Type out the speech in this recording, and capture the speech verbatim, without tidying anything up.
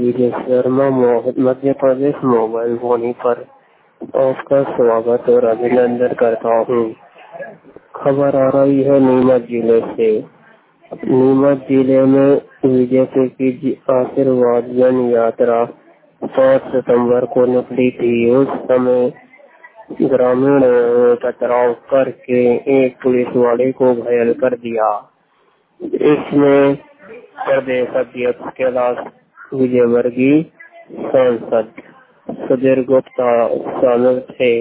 Vijay Sharma Madhya Pradesh mobile वाणी पर आपका स्वागत और अभिनंदन करता हूँ। खबर आ रही है नीमच जिले से। नीमच जिले में बीजेपी की आशीर्वाद जन यात्रा पाँच सितंबर को निकली थी। उस समय ग्रामीण टकराव करके एक पुलिस वाले को घायल कर दिया। इसमें प्रदेश अध्यक्ष कैलाश विजयवर्गीय, सांसद सुधीर गुप्ता शामिल थे।